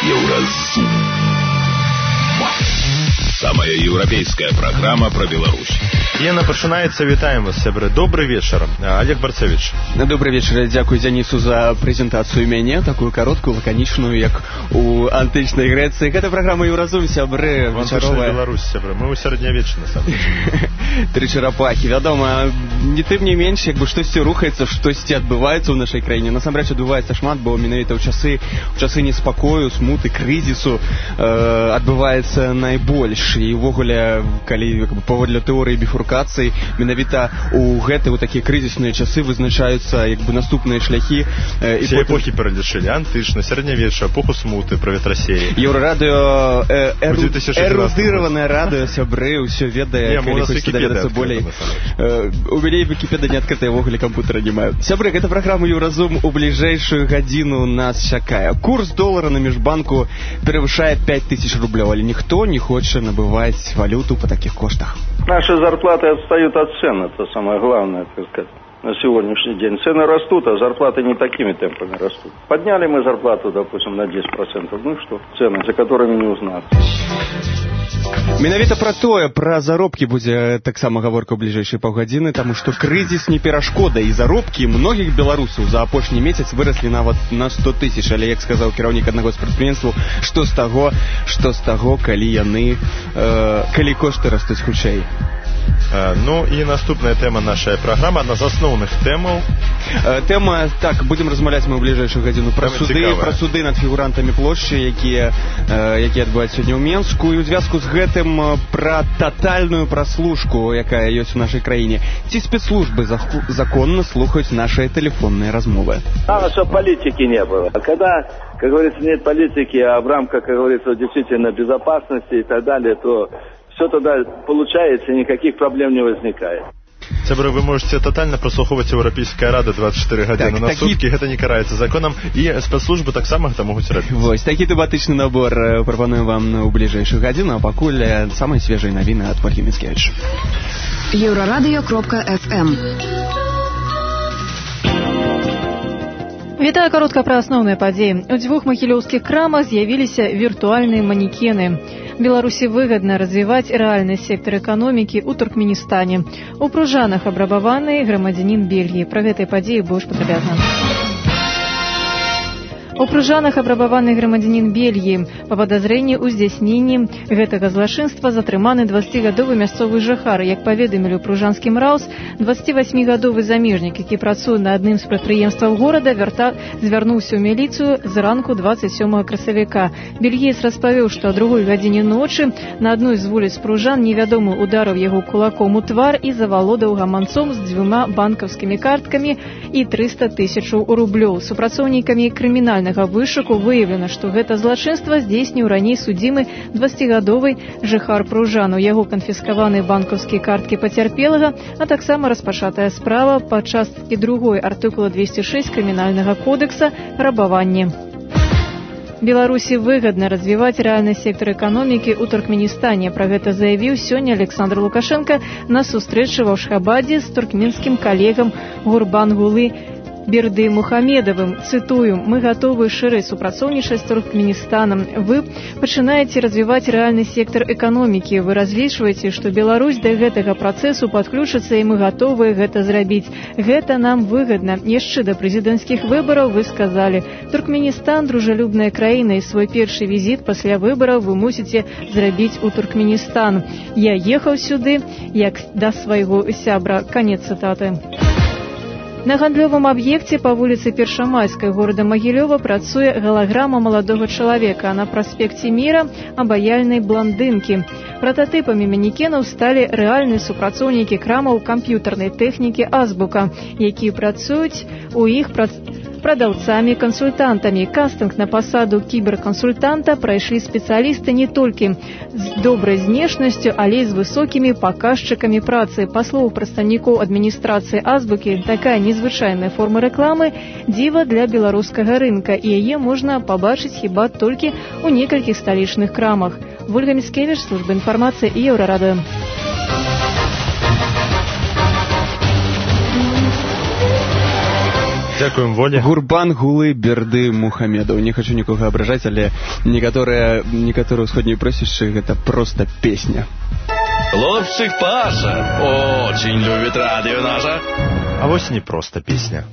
Еўразум. Самая еўрапейская программа про Беларусь. Яна пачынаецца. Вітаем вас, сябры. Добрый вечар. Олег Барцевич. Добрый вечер. Дзякуй Дзянісу за прэзентацыю мяне, такую кароткую, лаканічную, як у антычнай Грэцыі. Гэта праграма Еўразум, сябры. Вечаровая Беларусь, сябры. Мы ў сярэднявеччы, на самом деле. Тры чарапахі. Вядома, не тым не менш, як бы штосьці рухаецца, штосьці адбываецца ў нашай краіне. Насамрэч адбываецца шмат, бо менавіта ў часы неспакою, смуты, крызісу адбываецца найбольш. І ўвогуле, калі паводле тэорыі біфуркацыі, менавіта у такія крызісныя часы вызначаюцца як бы наступныя шляхі. Все эпохі пералічылі: антычна, сярэднявечча, эпоху смуты, праветрасеі. Еўрарадыё, эрудыраванае радыё, сябры, ўсё ведае, калі хочаце даведацца болей. У мяне Вікіпедыя не адкрытая, ўвогуле кампутара не маю. Сябры, гэта праграма Еўразум. У бліжэйшую гадзіну нас чакае. Курс долара на межбанку перавышае 5000 рублёў, але ніхто не хоча набываць валюту по таких коштах. Наши зарплаты отстают от цен, это самое главное, так сказать, на сегодняшний день. Цены растут, а зарплаты не такими темпами растут. Подняли мы зарплату, допустим, на 10%, ну что, цены, за которыми не узнать. Менавіта пра заробкі будзе таксама гаворка ў бліжэйшыя паўгадзіны, таму што крызіс не перашкода, і заробкі многіх беларусаў за апошні месяц выраслі нават на 100 000, але, як сказаў кіраўнік аднаго з прадпрыемстваў, што з таго, калі кошты растуць хутчэй. Ну і наступная тэма нашай праграмы, адна з асноўных тэмаў. Тэма, так, будзем размаўляць мы ў бліжэйшую гадзіну пра суды над фігурантамі плошчы, якія адбываюць сёння ў Менску, і ў звязку з гэтым пра татальную праслушку, якая ёсць у нашай краіне. Ці спецслужбы законна слухаюць наши тэлефонныя размовы? Чтобы политики не было. А когда, как говорится, нет политики, а в рамках, как говорится, действительно безопасности и так далее, то все тогда получается, никаких проблем не возникает. Сябры, вы можете тотально прослуховаць Еўрапейская рада 24 гадзіны на суткі, гэта не караецца законам, і спецслужбы таксама гэта могуць рабіць. Вось, такі тэматычны набор прапануем вам ў бліжэйшую гадзіну, а пакуль самыя свежыя навіны ад Ольгі Міцкевіч. Еўрарадыё.фм. Вітаю, каротка пра асноўныя падзеі. У 2 магілёўскіх крамах з'явіліся віртуальныя манекены. Беларусі выгадна развіваць рэальны сектар эканомікі ў Туркменістане. У Пружанах абрабаваны грамадзянін Бельгіі. Пра гэтай падзеі больш падрабязна. У Пружанах абрабаваны грамадзянін Бельгіі. Па падазрэнні ў здзяйсненні гэтага злачынства затрыманы 20-гадовы мясцовы жыхар. Як паведамілі ў пружанскім РАУС, 28-гадовы замежнік, які працуе на адным з прадпрыемстваў горада, звярнуўся ў міліцыю зранку 27 красавіка. Бельгіец распавёў, што о 2 гадзіне ночы на адной з вуліц Пружан невядомы ударыў яго кулаком у твар і завалодаў гаманцом з 2 банкаўскімі карткамі і 300 000 рублёў. Супрацоўнікамі крымінальнага вышуку выяўлена, што гэта злачынства здзейсніў раней судзімы 20-гадовы жыхар Пружан. У яго канфіскаваны банкаўскія карткі пацярпелага, а таксама распачатая справа па часткі 2 артыкула 206 крымінальнага кодекса рабаванне. Беларусі выгадна развіваць рэальны сектар эканомікі ў Туркменістане. Пра гэта заявіў сёння Александр Лукашенко на сустрэчы ва Ашхабаде з туркменскім калегам Гурбангулы Берды Мухамедовым. Цытую: «Мы готовы шырэй супрацоўнічаць з Туркменістанам. Вы пачынаеце развіваць рэальны сектар эканомікі. Вы разлічваеце, што Беларусь да гэтага працэсу падключыцца, і мы гатовыя гэта зрабіць. Гэта нам выгадна. Яшчэ да прэзідэнцкіх выбараў вы сказалі: Туркменістан дружалюбная краіна, і свой першы візіт пасля выбараў вы мусіце зрабіць у Туркменістан. Я ехаў сюды як да свайго сябра». Канец цытаты. На гандлёвым аб'екце па вуліцы Першамайскай горада Магілёва працуе галаграма маладога чалавека, а на праспекце Міра абаяльнай бландынкі. Прататыпамі манекенаў сталі рэальныя супрацоўнікі крамаў камп'ютарнай тэхнікі «Азбука», якія працуюць у іх прадаўцамі-кансультантамі. Кастынг на пасаду кіберкансультанта прайшлі спецыялісты не толькі з добрай знешнасцю, але і з высокімі паказчыкамі працы. Па слову прадстаўнікоў адміністрацыі «Азбукі», такая незвычайная форма рэкламы дзіва для беларускага рынка, і яе можна пабачыць хіба толькі ў некалькіх сталічных крамах. Ольга Міцкевіч, служба інфармацыі і Еўрарадыё. Дзякуем Волі. Гурбангулы Берды Мухамедаў. Не хочу нікога абражаць, але некаторыя ўсходнія прозвішчы гэта просто песня. Хлопчик Паша очень любит радио наше. А вось не просто песня.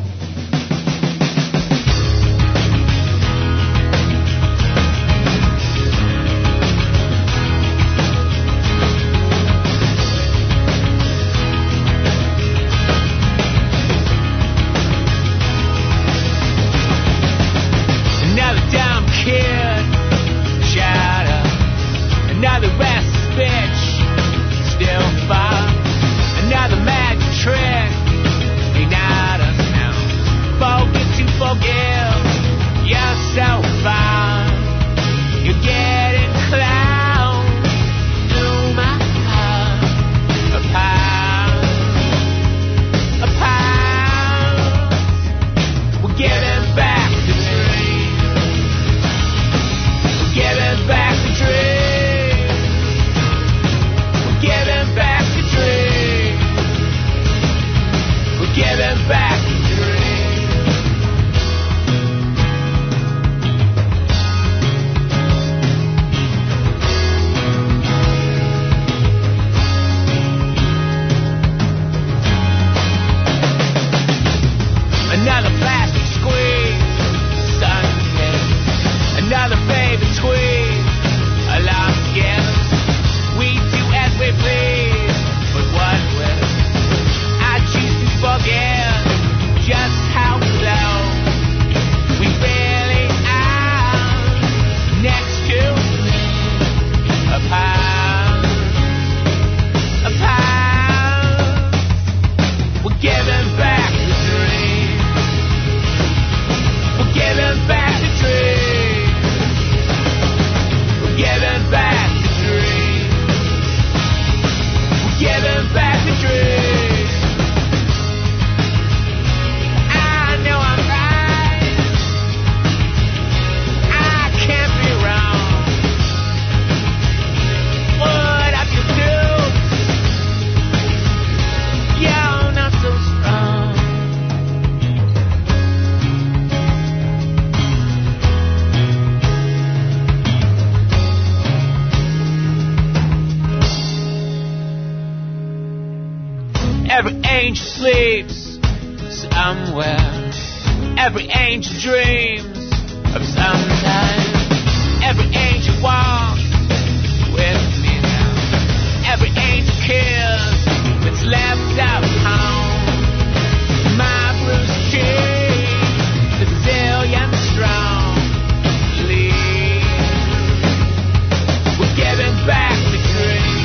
Every angel sleeps somewhere. Every angel dreams of sometime. Every angel walks with me now. Every angel kills what's left of home. My bruised cheek, the zillion strong. We're giving back the dream.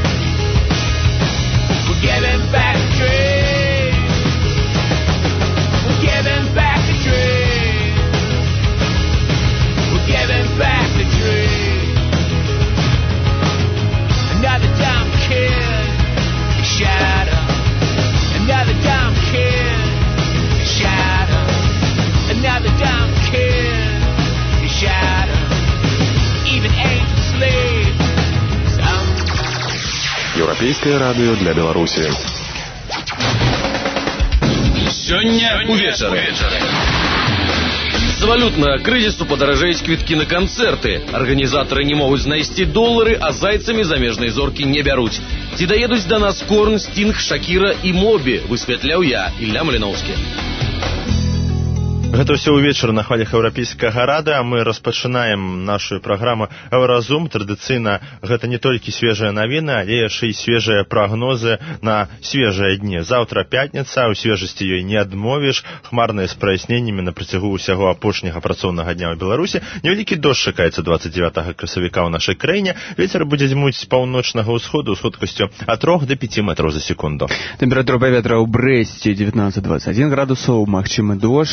We're giving back the dream. We're giving back the dream. We're giving back the dream. Another dumb kid, a shadow. Another dumb kid, a shadow. Another dumb kid, a shadow. Even angels sleep. Еўрапейскае радыё для Беларусі. Сёння увечары. З-за валютнага крызісу падаражаюць квіткі на канцэрты. Арганізатары не могуць знайсці долары, а зайцамі замежнай зоркі не бяруць. Ці даедуць да нас Корн, Стінг, Шакіра і Мобі, высвятляў я, Ілля Маліноўскі. Гэта ўсё ўвечары на хвалях еўрапейскага рада, а мы распачынаем нашу праграму «Еўразум». Традыцыйна гэта не толькі свежыя навіны, але яшчэ і свежыя прагнозы на свежыя дні. Заўтра пятніца, у свежасці ёй не адмовіш, хмарныя з праясненнямі на працягу ўсяго апошняга працоўнага дня ў Беларусі. Невялікі дождж чакаецца 29 красавіка ў нашай краіне. Вецер будзе дзьмуць з паўночнага ўсходу з хуткасцю ад 3 до 5 метраў за секунду. Тэмпература паветра ў Брэсце 19-21 градусаў, магчымы дождж.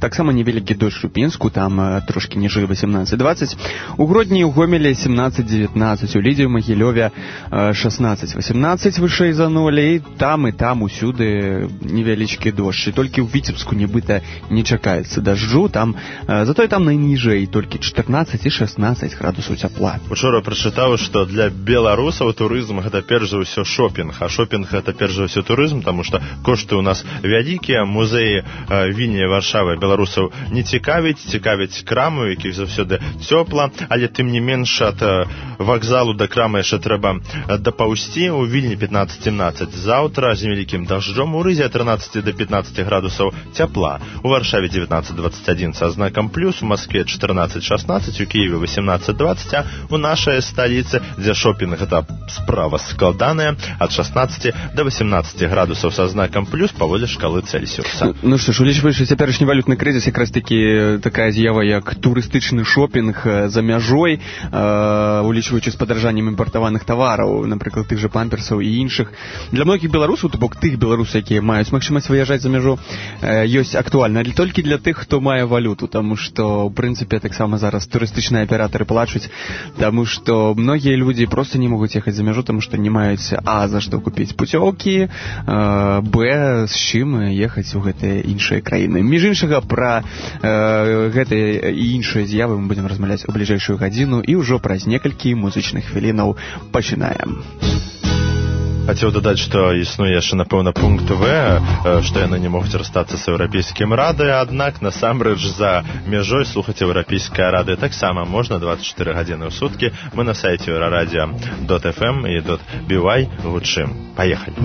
таксама невялікі дождж у Пінску, там трошкі ніжэй 18-20. У Гродні і ў Гомелі 17-19, у Лідзе, у Магілёве 16-18 вышэй за 0, і там усюды невялічкі дождж. І толькі ў Віцебску нібыта не чакаецца дажджу, там затое там найніжэй толькі 14 і 16 градусаў цяпла. Учора прачытаў, што для беларусаў турызм гэта перш за ўсё шопінг, а шопінг гэта перш за ўсё турызм, таму што кошты ў нас вялікія, музеі Вільні, Варшавы беларусаў не цікавіць краму, які заўсёды цёпла, але тым не менш ад вакзалу да крамы яшчэ трэба дапаўсці. У Вільні 15-17 заўтра з невялікім дажджом, у Рызе 13 до 15 градусаў цяпла, у Варшаве 19-21 са знакам плюс, у Маскве 14-16, у Киеве 18-20, а у нашай сталіцы, дзе шопінг гэта справа складаная, ад 16 до 18 градусаў са знакам плюс паводле шкалы Цельсіуса. Ну што ж, улічваючы цяперашні валютны крызіс, якраз такі такая з'ява, як турыстычны шопінг за мяжой, улічваючы з падаражаннем імпартаваных тавараў, напрыклад, тых жа памперсаў і іншых. Для многіх беларусаў, то бок тых беларусаў, якія маюць магчымасць выязджаць за мяжу, ёсць актуальна, але толькі для тых, хто мае валюту, таму што, ў прынцыпе, таксама зараз турыстычныя аператары плачуць, таму што многія людзі проста не могуць ехаць за мяжу, таму што не маюць за што купіць пуцёўкі, з чым ехаць у гэтыя іншыя краіны. Між іншага, пра гэтыя і іншыя з'явы мы будзем размаўляць у бліжэйшую гадзіну, і ўжо праз некалькі музычных хвілінаў пачынаем. Хацеў дадаць, што існуе яшчэ, напэўна, пункт В, што яны не могуць расстацца з еўрапейскім радыё, аднак насамрэч за мяжой слухаць еўрапейскае радыё таксама можна 24 гадзіны ў суткі. Мы на сайце euradio.fm і .by гучым. Паехалі.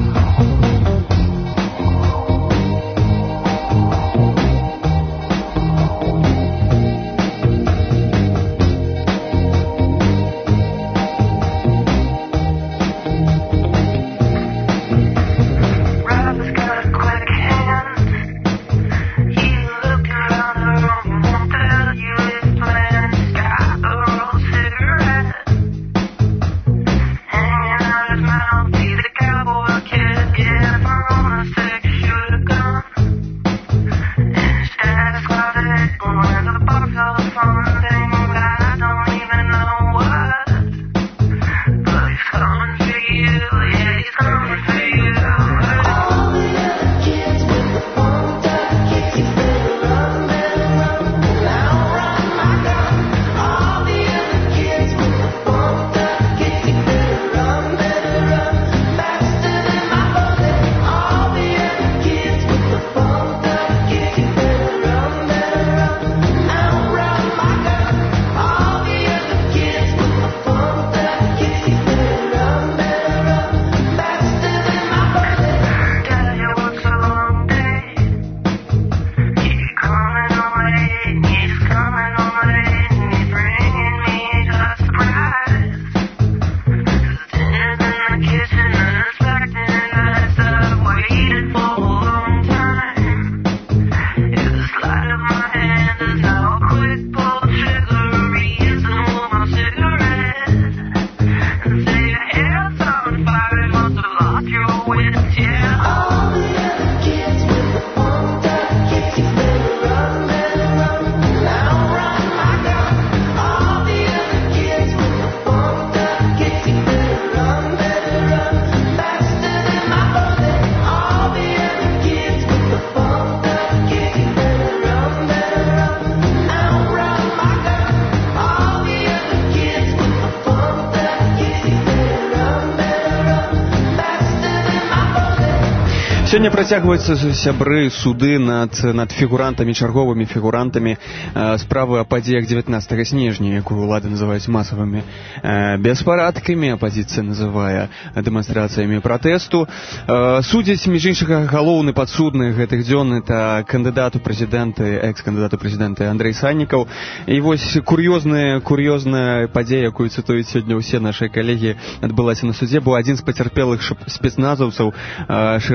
Сёння працягваюцца сябры суды над фігурантамі, чарговымі фігурантамі справы о падзеях 19 снежня, якую ўлады называюць масавымі беспарадкамі, апазіцыя называе дэманстрацыямі пратэсту. Судзяць, між іншага, галоўны падсудны гэтых дзён, это кандыдат у прэзідэнты, экс-кандыдат у прэзідэнты Андрэй Саннікаў. І вось кур'ёзная падзея, якую цытуюць сёння ўсе нашы калегі, адбылася на судзе, бо адзін з пацярпелых спецназаўцаў, шыракаплечы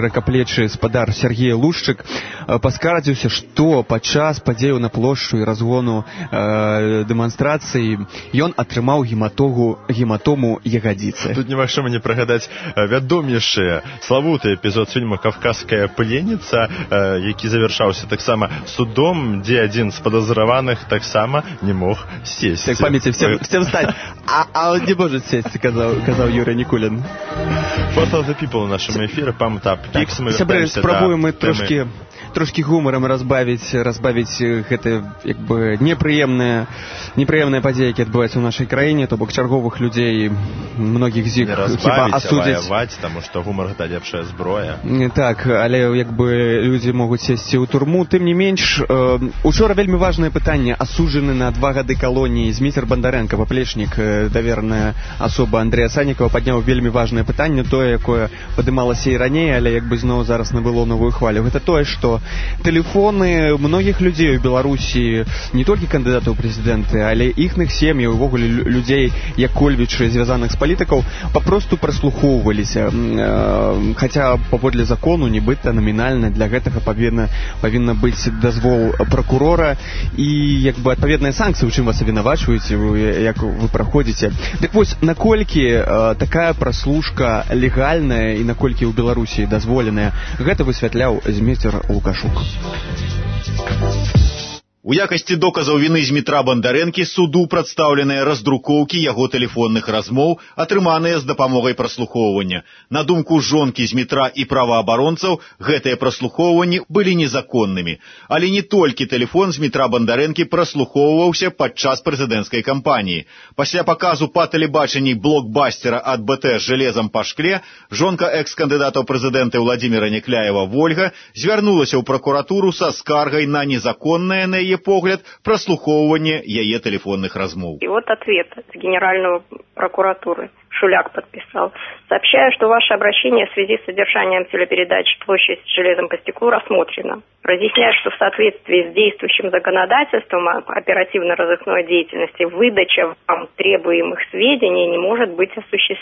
дарэчы, спадар Сергей Лушчык паскардзіўся, што падчас падзеяў на плошчу і разгону дэманстрацыі ён атрымаў гематому ягадзіцы. Тут немагчыма не прыгадаць вядомейшы славуты эпізод фільма «Кавказская пленница», які завяршаўся таксама судом, дзе адзін з падазраваных таксама не мог сесть. Так памяти всем встать. А он не может сесть, казаў Юрий Никулин. What are the people у нашым эфіры, памтап пікс. Сябры, спрабуем мы трошки гумарам разбавіць гэта як бы непрыемныя падзеі, які адбываюцца ў нашай краіне, то бок чарговых людзей, многіх з іх хіба асудзяць, таму што гумар гэта лепшая зброя. Так, але як бы людзі могуць сесці ў турму. Тым не менш, учора вельмі важнае пытанне. Асуджаны на 2 гады калоніі Зміцер Бандарэнка, паплечнік, даверная асоба Андрэя Саннікава, падняў вельмі важнае пытанне, тое, якое падымалася і раней, але як бы зноў зараз набыло новую хвалю. Гэта тое, што тэлефоны многіх людзей у Беларусі, не толькі кандыдатаў у прэзідэнты, але іхных сем'яў, увогуле людзей, як кольвічы, звязаных з палітыкаў, папросту праслухоўваліся. Хаця паводле закону, нібыта намінальна для гэтага павінна быць дазвол пракурора і як бы адпаведныя санкцыі, у чым вас абвінавачваюць, як вы праходзіце. Дык вось, наколькі такая праслушка легальная і наколькі ў Беларусі дазволеная, гэта высвятляў Зміцер Лукашук. У якасці доказаў віны Змітра Бандарэнкі суду прадстаўленыя раздрукоўкі яго тэлефонных размоў, атрыманыя з дапамогай праслухоўвання. На думку жонкі Змітра і праваабаронцаў, гэтыя праслухоўванні былі незаконнымі. Але не толькі тэлефон Змітра Бандарэнкі праслухоўваўся падчас прэзідэнцкай кампаніі. Пасля паказу па тэлебачанні блокбастера ад БТ з жалезам па шкле, жонка экс-кандыдата ў прэзідэнты Владзіміра Някляева Вольга звярнулася ў пракуратуру са скаргай на незаконнае, на яе погляд, прослуховывание ее телефонных размов. И вот ответ от Генерального прокуратуры. Шуляк подписал. Сообщаю, что ваше обращение в связи с содержанием телепередачи «Площадь с железом по стеклу» рассмотрено. Разъясняю, что в соответствии с действующим законодательством о оперативно-розыскной деятельности выдача вам требуемых сведений не может быть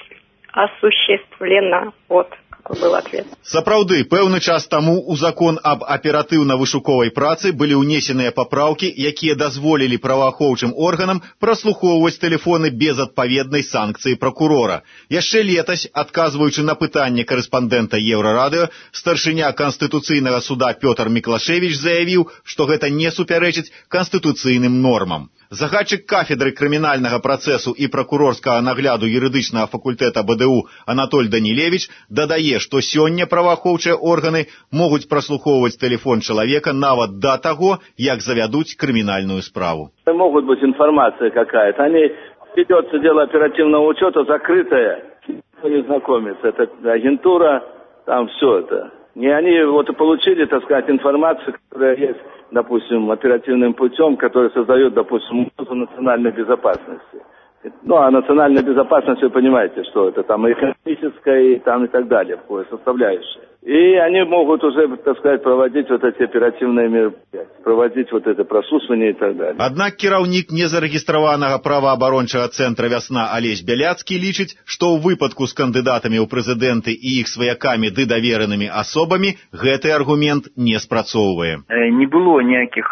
осуществлена. Вот. Такой был ответ. Сапраўды, пэўны час таму у закон аб аператыўна-вышуковай працы былі ўнесеныя папраўкі, якія дазволілі праваахоўчым органам праслухоўваць тэлефоны без адпаведнай санкцыі пракурора. Яшчэ летась, адказваючы на пытанне карэспандэнта Еўрарадыё, старшыня Канстытуцыйнага суда Пётр Міклашевіч заявіў, што гэта не супярэчыць канстытуцыйным нормам. Загадчык кафедры крымінальнага працэсу і пракурорскага нагляду юрыдычнага факультэта БДУ Анатоль Данілевіч дадае, што сёння праваахоўчыя органы могуць праслухоўваць тэлефон чалавека нават да таго, як завядуць крымінальную справу. Могут быть информация какая-то. Ведется дело оперативного учета закрытое. Никто не знакомится. Это агентура, там все это. И они вот и получили, так сказать, информацию, которая есть, допустим, оперативным путем, который создает, допустим, угрозу национальной безопасности. Ну, а национальная безопасность, вы понимаете, что это там и экономическая, и там и так далее, составляющая. И они могут уже, так сказать, проводить вот эти оперативные мероприятия, проводить вот это прослушивание и так далее. Аднак кіраўнік незарэгістраванага праваабарончага цэнтра «Вясна» Алесь Бяляцкі лічыць, што ў выпадку з кандыдатамі ў прэзідэнты і іх сваякамі ды даверанымі асобамі гэты аргумент не спрацоўвае. Не было ніякіх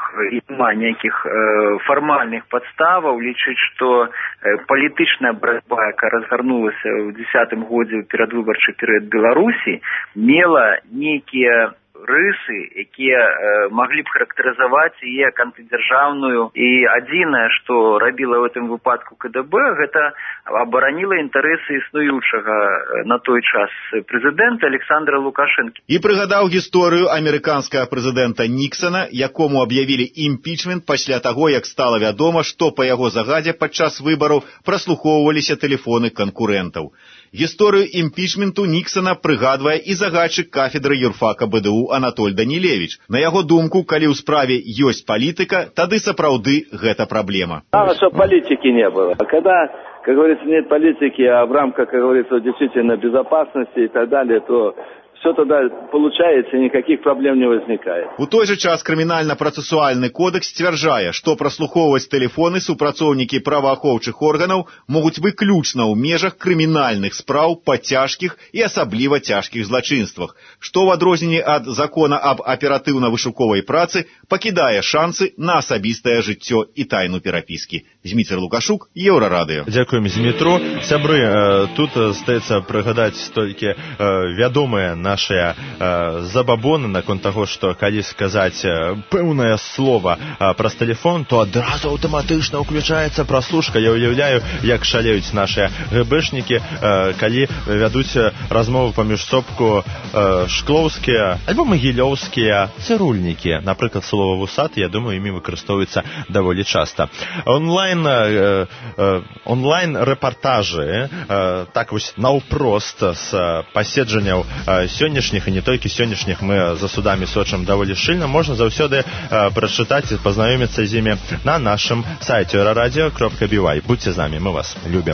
фармальных падставаў лічыць, што палітычная барацьба, якая разгарнулася ў 2010 годзе ў перадвыбарчы перыяд Беларусі, мела нейкія рысы, якія маглі б характарызаваць яе як антыдзяржаўную. І адзінае, што рабіла ў гэтым выпадку КДБ, гэта абараніла інтарэсы існуючага на той час прэзідэнта Александра Лукашэнкі. І прыгадаў гісторыю амерыканскага прэзідэнта Ніксана, якому аб'явілі імпічмент пасля таго, як стала вядома, што па яго загадзе падчас выбараў праслухоўваліся тэлефоны канкурэнтаў. Гісторыю імпічменту Ніксана прыгадвае і загадчык кафедры юрфака БДУ Анатоль Данілевіч. На яго думку, калі ў справе ёсць палітыка, тады сапраўды гэта праблема. Главное, чтобы политики не было. А когда, как говорится, нет политики, а в рамках, как говорится, действительно безопасности и так далее, то все тогда получается, и никаких проблем не возникает. У той же час крымінальна-працэсуальны кодэкс сцвярджае, што праслухоўваць тэлефоны супрацоўнікі праваахоўчых органаў могуць выключна ў межах крымінальных спраў па цяжкіх і асабліва цяжкіх злачынствах, што ў адрозненні ад закона аб аператыўна-вышуковай працы пакідае шансы на асабістае жыццё і тайну перапіскі. Зміцер Лукашук, Еўрарадыё. Дзякуем, Змітру. Сябры, тут здаецца прыгадаць толькі вядомыя нашыя забабоны наконт таго, што калі сказаць пэўнае слова праз тэлефон, то адразу аўтаматычна ўключаецца праслушка. Я ўяўляю, як шалеюць нашыя гэбэшнікі, калі вядуць размову паміж сопку шклоўскія альбо магілёўскія цырульнікі. Напрыклад, слова вусат, я думаю, імі выкарыстоўваецца даволі часта. Онлайн-рэпартажы, так вось наўпрост з паседжанняў сённяшніх і не толькі сённяшніх мы за судамі сочым даволі шчыльна, можна заўсёды прачытаць і пазнаёміцца з імі на нашым сайце euradio.by. Будьце з намі, мы вас любім.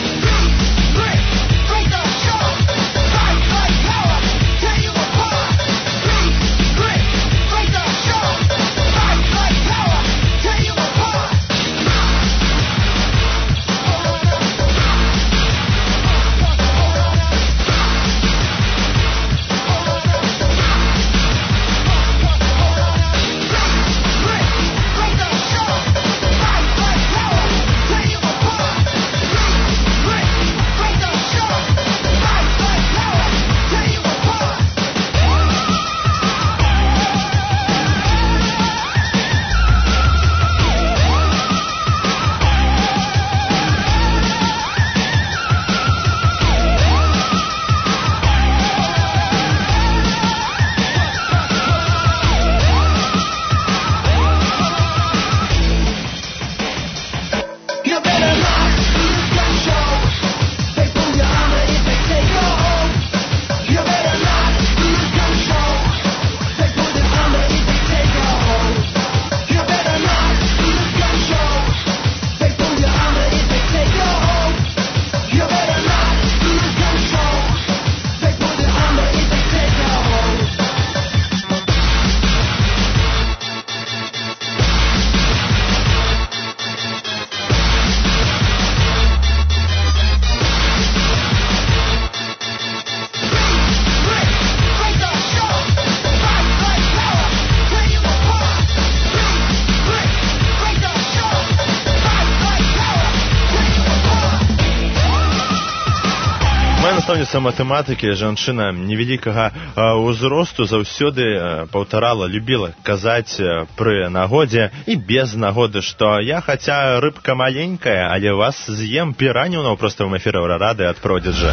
Настаўніца матэматыкі, жанчына невялікага ўзросту, заўсёды паўтарала, любіла казаць пры нагодзе і без нагоды, што я, хаця рыбка маленькая, але вас з'ем піраню на ўпростым эфіры Еўрарады ад Продиджа.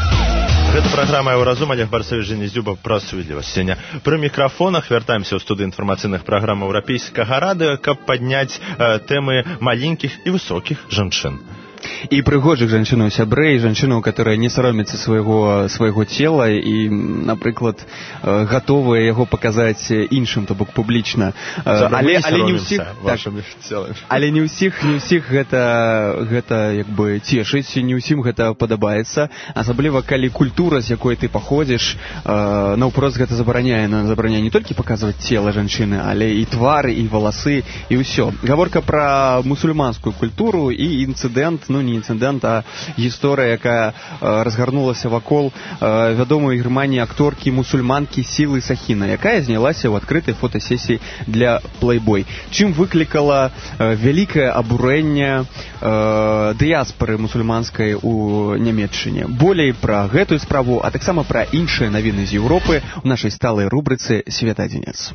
Гэта праграма «Еўразум», Олег Барцович, Женя Зюба, пра справядлівасць. Сёння пры мікрафонах вяртаемся ў студыю інфармацыйных праграм Еўрапейскага радыё, каб падняць тэмы маленькіх і высокіх жанчын. І прыгожых жанчынаў, сябрэй, жанчынаў, которые не саромяцца свайго цела і, напрыклад, гатовыя яго паказаць іншым, то бок публічна. Але не ўсіх, але не ўсіх гэта як бы цешыць, не ўсім гэта падабаецца, асабліва калі культура, з якой ты паходзіш, наўпрост гэта забараняе не толькі паказваць цела жанчыны, але і твары, і валасы, і ўсё. Гаворка пра мусульманскую культуру і інцыдэнт, ну не інцыдэнт, а гісторыя, якая разгарнулася вакол вядомай у Германіі акторкі мусульманкі Сілы Сахіна, якая знялася ў адкрытай фотасесіі для Playboy. Чым выклікала вялікае абурэнне дыяспары мусульманскай у Нямецчыне. Болей пра гэтую справу, а таксама пра іншыя навіны з Еўропы ў нашай сталай рубрыцы «Свет-адзінец».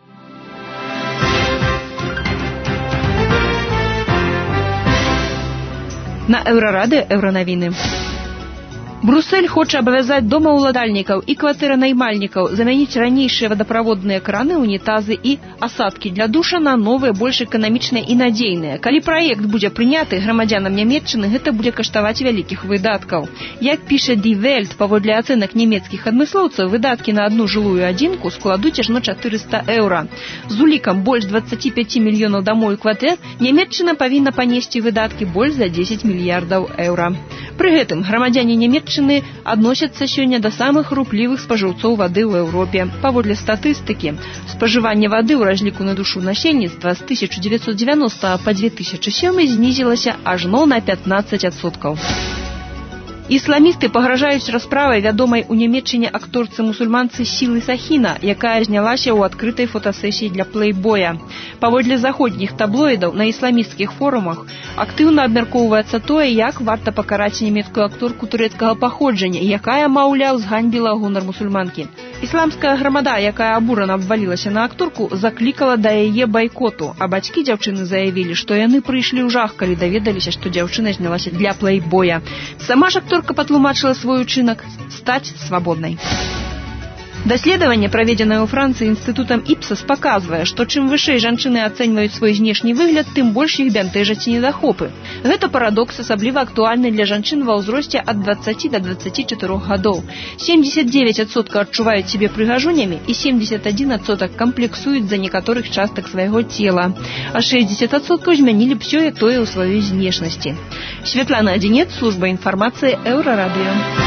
На Еўрарадыё Еўранавіны. Брюссель хоча абавязаць домаўладальнікаў і кватыранаймальнікаў замяніць ранейшыя вадаправодныя краны, унітазы і асадкі для душа на новыя, больш эканамічныя і надзейныя. Калі праект будзе прыняты грамадзянам Нямецчыны, гэта будзе каштаваць вялікіх выдаткаў. Як піша Die Welt, паводле ацэнак нямецкіх адмыслоўцаў, выдаткі на адну жылую адзінку складуць ажно 400 еўра. З улікам больш 25 мільёнаў дамоў і кватэр Нямецчына павінна панесці выдаткі больш за 10 мільярдаў еўра. Пры гэтым грамадзяне Нямецчыны адносяцца сёння да самых руплівых спажыўцоў вады ў Еўропе. Паводле статыстыкі, спажыванне вады ў разліку на душу насельніцтва з 1990 па 2007 знізілася ажно на 15%. Ісламісты пагражаюць расправай вядомай у Нямецчыне акторцы-мусульманцы Сілы Сахіна, якая знялася ў адкрытай фотасесіі для Плейбоя. Паводле заходніх таблоідаў на ісламісцкіх форумах актыўна абмяркоўваецца тое, як варта пакараць нямецкую акторку турэцкага паходжання, якая, маўляў, зганьбіла гонар мусульманкі. Ісламская грамада, якая абурана абвалілася на акторку, заклікала да яе байкоту, а бацькі дзяўчыны заявілі, што яны прыйшлі ў жах, калі даведаліся, што дзяўчына знялася для Плейбоя. Сама ж акторка патлумачыла свой учынак стаць свабоднай. Даследаванне, праведзенае ў Францыі інстытутам Іпсас, паказвае, што чым вышэй жанчыны ацэньваюць свой знешні выгляд, тым больш іх бянтэжаць недахопы. Гэта парадокс асабліва актуальны для жанчын ва ўзросце ад 20 да 24 гадоў. 79% адчуваюць сябе прыгажунямі і 71% камплексуюць за некаторых частак свайго цела. А 60% змянілі б сёе-тое ў сваёй знешнасці. Святлана Адзінец, служба інфармацыі Еўрарадыё.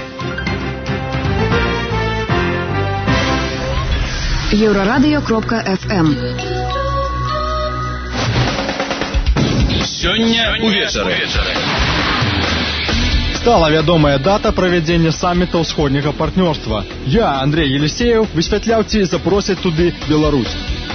Еўрарадыё.фм. Сёння увечары. Стала вядомая дата правядзення самміта ўсходняга партнёрства. Я, Андрей Елисеев, высвятляў, ці запросяць туды Беларусь.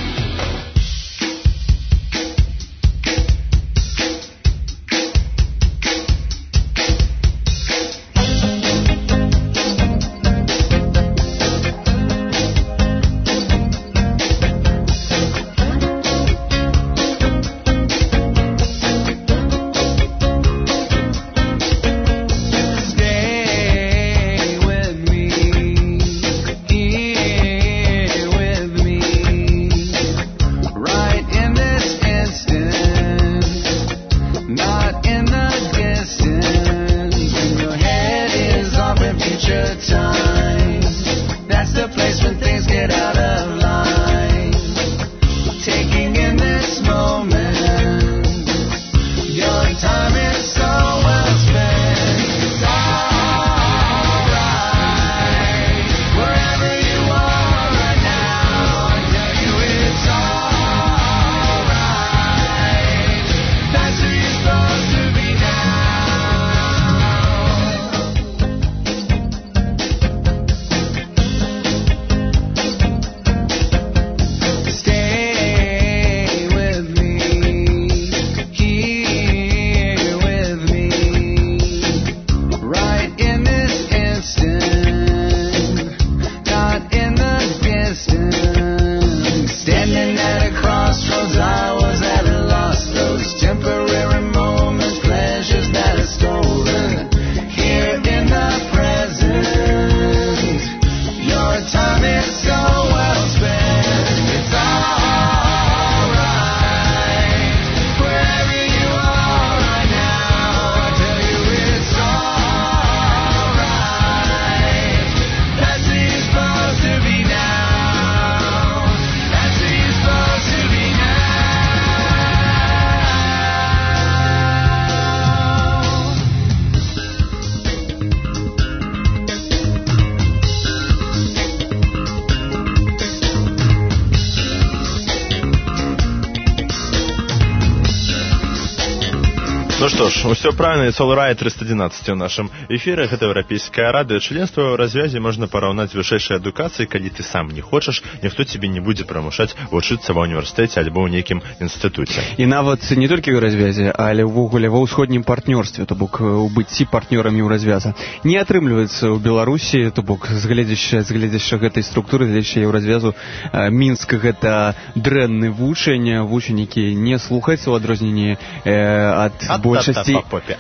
Ну что ж, все правильно, it's all right, 311 у нашем эфире, это Европейское радио. Членство в развязи можно поравнать высшей адукации, когда ты сам не хочешь, никто тебе не будет промушать учиться в университете альбо в неким институте. И нават не только в развязи, але ввогуле ва ўсходнім партнёрстве, то бок у быцці партнёрамі ў развяза. Не атрымліваецца ў Беларусі, то бок згледзяшча гэтай структуры, згледзяшча ў развязу, Мінск гэта дрэнны вучань, вучанікі не слухаюць у адрозненні ад большасці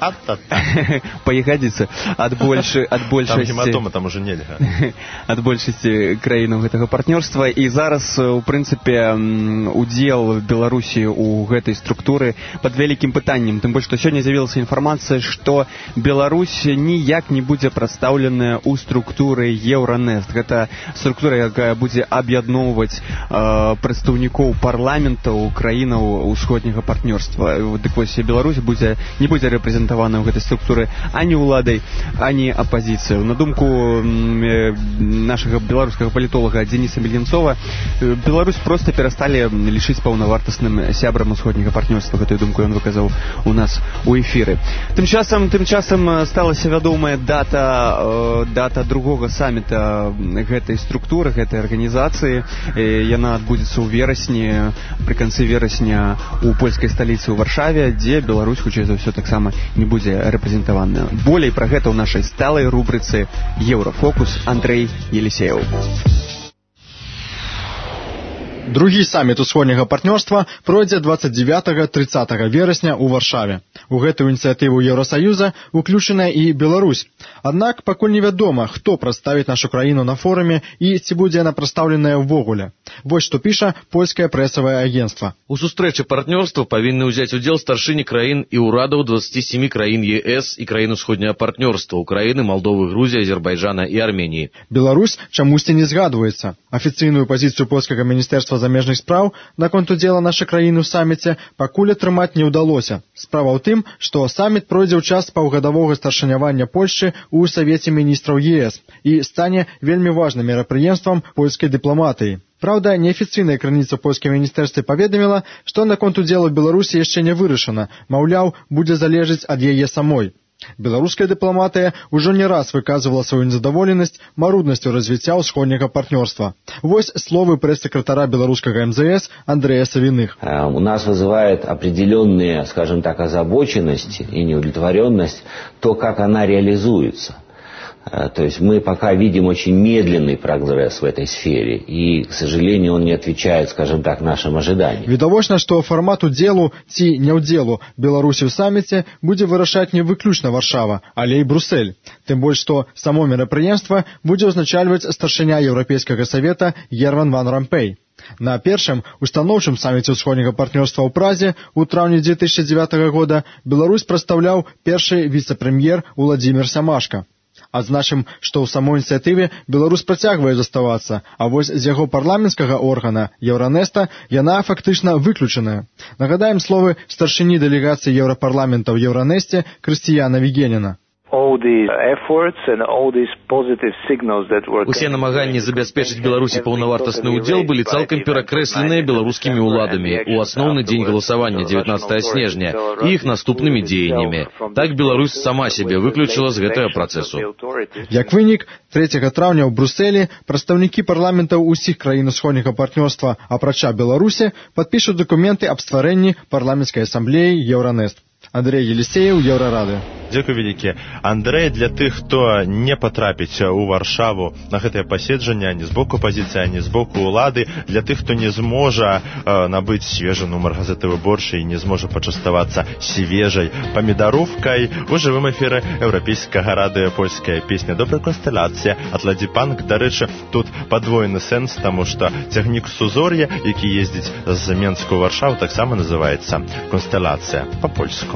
паягадзіцца ад большасці там уже нельга ад большасці краінаў гэтага партнёрства. І зараз у прынцыпе удзел Беларусі у гэтай структуры пад вялікім пытаннем, тым больш што сёння з'явілася інфармацыя, што Беларусь ніяк не будзе прадстаўленая ў структуры Еўранест. Гэта структура, якая будзе аб'ядноўваць прадстаўнікоў парламентаў краінаў усходняга партнёрства. Дык вось Беларусь будзе не будзе рэпрэзентавана ў гэтай структуры ані ўладай, ані апазіцыяй. На думку нашага беларускага палітолага Дзениса Мельнінцова, Беларусь проста перасталі лічыць паўнавартасным сябрам усходняга партнёрства. Гэтую думку ён выказаў у нас у эфіры. Тым часам сталася вядомая дата другога саміта гэтай структуры, гэтай арганізацыі. Яна адбудзецца ў верасні, пры канцы верасня у польскай сталіцы ў Варшаве, дзе Беларусь, хутчэй за ўсё, таксама не будзе рэпрэзентавана. Болей пра гэта ў нашай сталай рубрыцы «Еўрафокус». Андрэй Елисеев. Другі саміт усходняга партнёрства пройдзе 29-30 верасня ў Варшаве. У гэтую ініцыятыву Еўрасаюза уключаная і Беларусь. Аднак пакуль невядома, хто прадставіць нашу краіну на форуме і ці будзе яна прадстаўленая ўвогуле. Вось што піша польскае прэсавае агенцтва. У сустрэчы партнёрства павінны ўзяць удзел старшыні краін і ўрадаў 27 краін ЕС і краін усходняга партнёрства: Украіны, Малдовы, Грузіі, Азербайджана і Арменіі. Беларусь чамусьці не згадваецца. Афіцыйную пазіцыю польскага міністэрства замежных спраў наконт удзела нашай краіны ў саміце пакуль атрымаць не ўдалося. Справа ў тым, што саміт пройдзе ў час паўгадавога старшынявання Польшчы ў Савеце міністраў ЕС і стане вельмі важным мерапрыемствам польскай дыпламатыі. Праўда, неафіцыйная крыніца польскай міністэрстве паведаміла, што наконт удзелу Беларусі яшчэ не вырашана, маўляў, будзе залежыць ад яе самой. Беларуская дыпламатыя ўжо не раз выказывала сваю незадаволенасць маруднасцю развіцця ўсходняга партнёрства. Вось словы прэс-сакратара беларускага МЗС Андрэя Савиных. У нас вызывает определенные, скажем так, озабоченность и неудовлетворенность то, как она реализуется. То есть мы пока видим очень медленный прогресс в этой сфере, и, к сожалению, он не отвечает, скажем так, нашим ожиданиям. Відавочна, што фармат удзелу ці няўдзелу Беларусі ў саміце будзе вырашаць не выключна Варшава, але і Брусэль. Тым больш, што само мерапрыемства будзе ўзначальваць старшыня Еўрапейскага савета Герман ван Ромпей. На першым устаноўчым саміце ўсходняга партнёрства ў Празе ў траўні 2009 года Беларусь прадстаўляў першы віцэ-прэм'ер Уладзімір Сямашка. Адзначым, што ў самой ініцыятыве Беларусь працягвае заставацца, а вось з яго парламенцкага органа Еўранеста яна фактычна выключаная. Нагадаем словы старшыні дэлегацыі Еўрапарламента ў Еўранесце Крыстіяна Вігеніна. Усе намаганні забяспечыць Беларусі паўнавартасны ўдзел былі цалкам перакрэсленыя беларускімі ўладамі ў асноўны дзень галасавання 19 снежня і іх наступнымі дзеяннямі. Так Беларусь сама сябе выключыла з гэтага працэсу. Як вынік, 3 траўня ў Брусэлі прадстаўнікі парламентаў усіх краін усходняга партнёрства, апрача Беларусі, падпішуць дакументы аб стварэнні парламенцкай асамблеі Еўранест. Андрэй Елисеев, Еўрарадыё. Дзякуй вялікі. Андрэй, для тых, хто не патрапіць у Варшаву на гэтае паседжанне ані з боку апазіцыі, ані з боку ўлады, для тых, хто не зможа набыць свежы нумар газеты «Выборчай» і не зможа пачаставацца свежай памідаровкай, у жывым эфіры еўрапейскага радыё польская песня «Добрая констэлляцыя» ад Ладзі Панк. Дарэчы, тут падвоены сэнс, таму што цягнік Сузор'я, які ездзіць з Менску ў Варшаву, таксама называецца «Констэлляцыя» па-польску.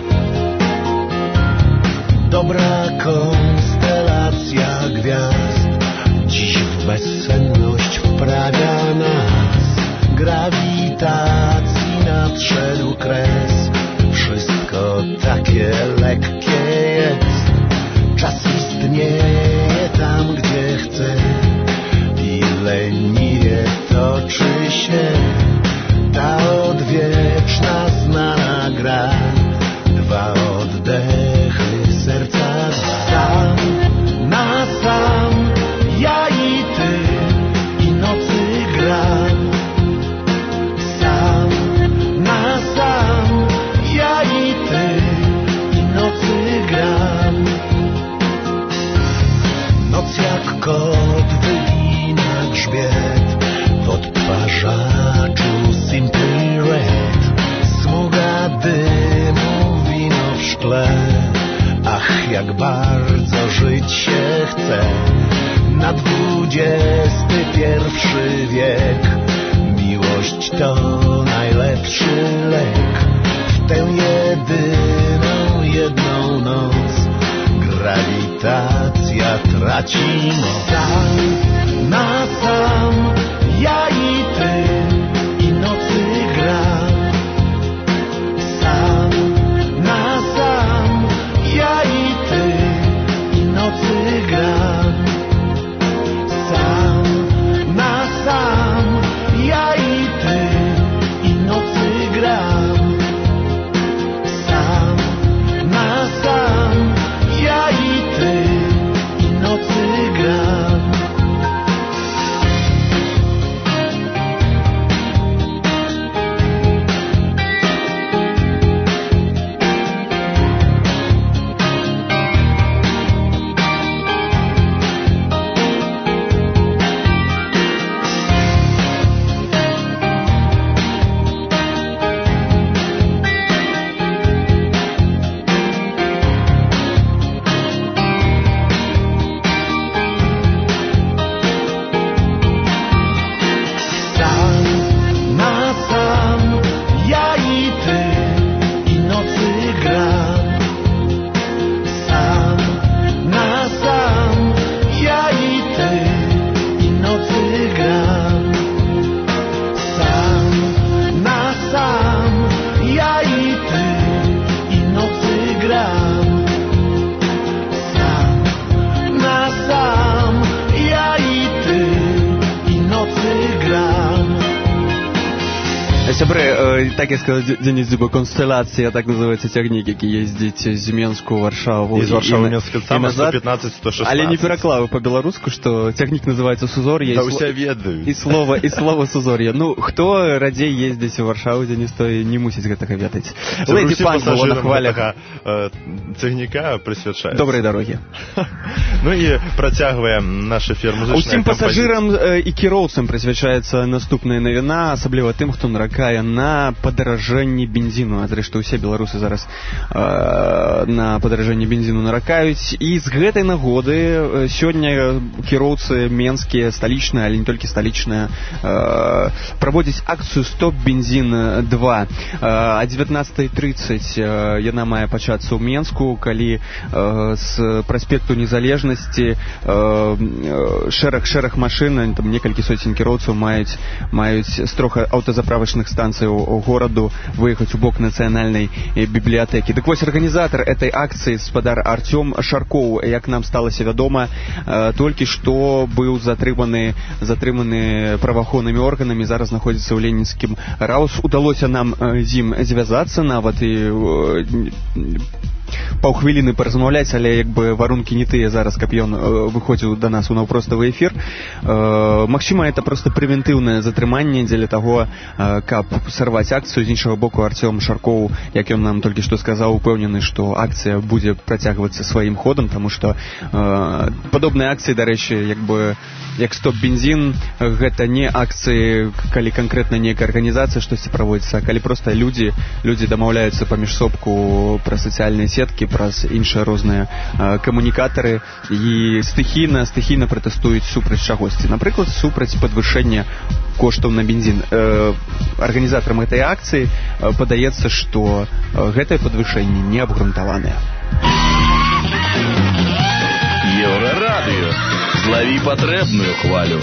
Dobra konstelacja gwiazd dziś w bezsenność wprawia nas. Grawitacji nadszedł kres, wszystko takie lekkie jest. Czas istnieje tam, gdzie chce i leniwie toczy się ta odwieczna znana gra. Dwa oddechy serca, sam na sam, ja i ty, i nocy gram. Sam na sam, ja i ty, i nocy gram. Noc jak kot wygina grzbiet w odtwarzaczu Simply Red. Smuga dymu, wino w szkle. Ach, jak bardzo żyć się chce. Na XXI wiek miłość to najlepszy lek. W tę jedną noc grawitacja traci moc. Sam na sam, ja i ty, i nocy gram. Sam na sam, Так я сказал, Денис Дзюба, констелляция, так называется цягнік, які ездзіць з Менску ў Варшаву і з Варшавы Менска сама 115-116. Але не пераклавы по-беларуску, што цягнік называецца Сузор'е. Да ўсе ведаюць. І слова Сузор'е. Ну, хто радзей ездзіць у Варшаву, Денис, то не мусіць гэтага ведаць. Лэдзі Панк было на хвалях. Цягніка прысвячаецца. Добрай дарогі. Ну і працягваем наш эфір музычная Усім пасажырам і кіроўцам прысвячаецца наступная навіна, асабліва тым, хто наракае на падаражэнне бензіну. А зрэшты, усе беларусы зараз на падаражэнне бензіну наракаюць. І з гэтай нагоды сёння кіроўцы менскія, сталічныя, але не толькі сталічныя, праводзяць акцыю «Стоп бензин 2». О 19:30 яна мае пачацца ў Менску, калі з праспекту Незалежнасці шэраг машын, там некалькі соцень кіроўцаў маюць з трох аўтазаправачных станцый у гораду выехаць у бок нацыянальнай бібліятэкі. Дык вось арганізатар этой акцыі, спадар Артём Шаркоў, як нам сталася вядома, толькі што быў затрыманы праваахоўнымі органамі, зараз знаходзіцца ў ленінскім РАУС. Удалося нам з ім звязацца, нават і паўхвіліны паразмаўляць, але як бы варункі не тыя зараз, каб ён выходзіў да нас у наўпроставы эфір. Магчыма, это проста прэвентыўнае затрыманне дзеля таго, каб сарваць акцыю. З іншага боку, Артём Шаркоў, як ён нам толькі што сказаў, упэўнены, што акцыя будзе працягвацца сваім ходам, таму што падобныя акцыі, дарэчы, як «Стоп бензин», гэта не акцыі, калі канкрэтна нейкая арганізацыя штосьці праводзіцца, а калі проста людзі дамаўляюцца паміж сабою праз сацыяльныя сеткі, праз іншыя розныя камунікатары і стыхійна пратэстуюць супраць чагосьці. Напрыклад, супраць падвышэння коштаў на бензін. Арганізатарам гэтай акцыі падаецца, што гэтае падвышэнне не абгрунтаванае. Еўрарадыё. Злаві патрэбную хвалю.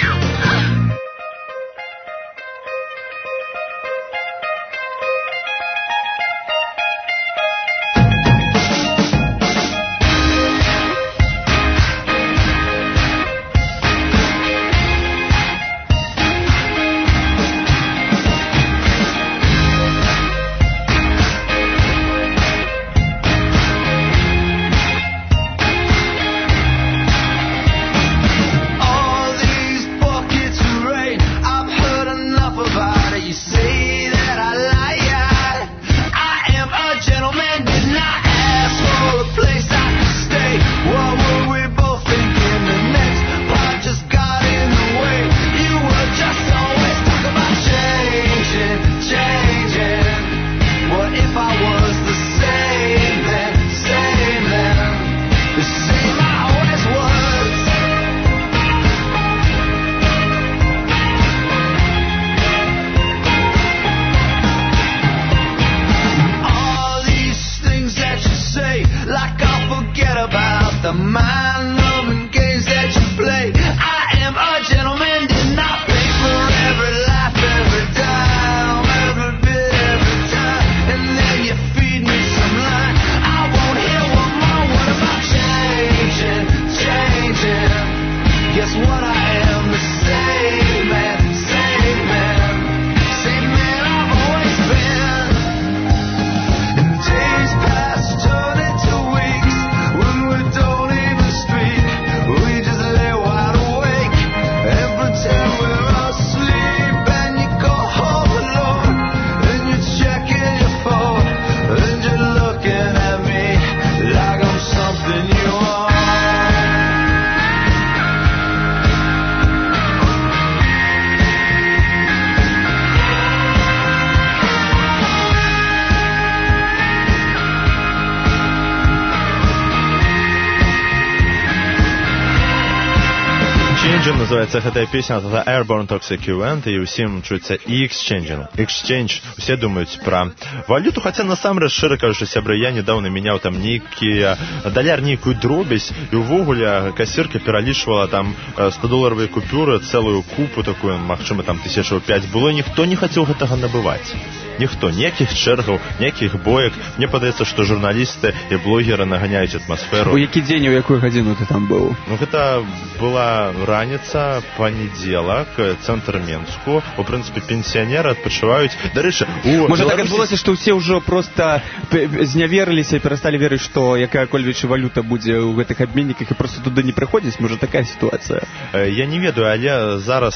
Называется гэтая песня, это Airborne Toxic Event, і ўсім чуецца Exchange. Усе думаюць пра валюту, хаця насамрэч, шчыра кажучы, сябры, я недавно мяняў там нейкую дробязь, і ўвогуле касірка пералічвала там $100 купюры, цэлую купу такую, магчыма, там 1005 было, ніхто не хацеў гэтага набываць. ніхто, ніякіх чэргаў, ніякіх боек. Мне падаецца, што журналісты і блогеры наганяюць атмасферу. У які дзень, у якую гадзіну ты там быў? Ну, гэта была раніца, панядзелак, цэнтр Менску. У прынцыпе, пенсіянеры адпачываюць. Дарэчы, можа, так адбылося, што ўсе ўжо проста зняверыліся і перасталі верыць, што якая-кольвіч валюта будзе ў гэтых абменніках і проста туды не прыходзіць? Можа, такая сітуацыя? Я не ведаю, але зараз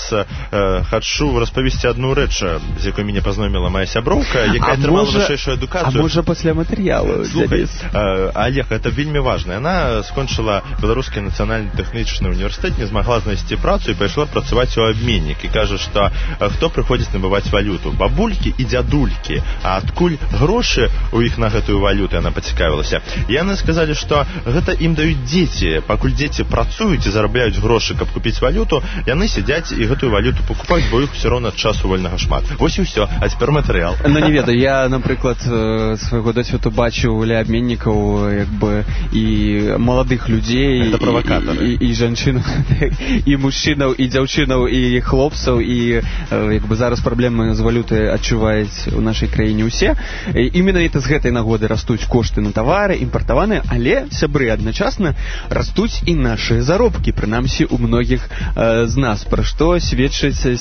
хачу распавесці адну рэч, з якой мяне пазнайоміла моя сяброўка, якая атрымала вышэйшую адукацыю. А можа, пасля матэрыялу? Слухай, Олег, это вельмі важна. Яна скончыла Беларускі нацыянальны тэхнічны універсітэт, не змагла знайсці працу і пайшла працаваць у абменнік. І кажа, што хто прыходзіць набываць валюту? Бабулькі і дзядулькі. А адкуль грошы у іх на гэтую валюту? Яна пацікавілася. І яны сказалі, што гэта ім даюць дзеці. Пакуль дзеці працуюць і зарабляюць грошы, каб купіць валюту, яны сядзяць і гэтую валюту пакупаюць, бо іх усё роўна часу вольнага шмат. Вось і ўсё. А цяпер матэрыял. Ну, не ведаю. Я, напрыклад, свайго досведу бачу ля абменнікаў, як бы, і маладых людзей, і жанчынаў, і мужчынаў, і дзяўчынаў, і хлопцаў, і як бы зараз праблемы з валютай адчуваюць у нашай краіне ўсе. І менавіта з гэтай нагоды растуць кошты на тавары, імпартаваныя, але, сябры, адначасна растуць і нашыя заробкі, прынамсі у многіх з нас, пра што сведчаць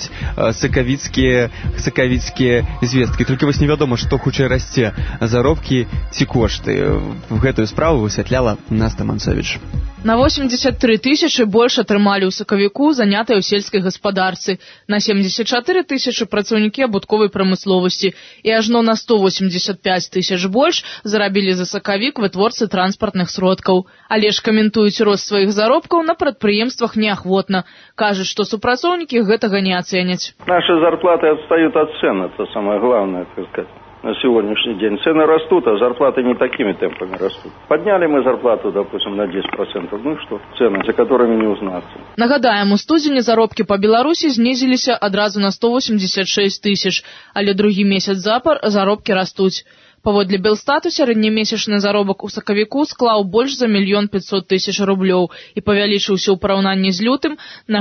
сакавіцкія звесткі. Толькі вось невядома, што хутчэй расце, заробкі ці кошты. В гэтую справу высвятляла Наста Манцовіч. На 83 тысячы больш атрымалі ў сакавіку занятыя ў сельскай гаспадарцы, на 74 тысячы працаўнікі абутковай прамысловасці і ажно на 185 тысяч больш зарабілі за сакавік вытворцы транспартных сродкаў. Але ж каментуюць рост сваіх заробкаў на прадпрыемствах неахвотна. Кажуць, што супрацоўнікі гэтага не ацэняць. Наши зарплаты отстают от цен, это самое главное, так сказать. На сегодняшний день цены растут, а зарплаты не такими темпами растут. Подняли мы зарплату, допустим, на 10%. Ну и что? Цены, за которыми не узнаться. Нагадаем, у студзені заробкі па Беларусі знізіліся адразу на 186 тысяч, але другі месяц запар заробкі растуць. Паводле Белстату сярэднемесячны заробак у сакавіку склаў больш за 1 500 000 рублёў і павялічыўся ў параўнанні з лютым на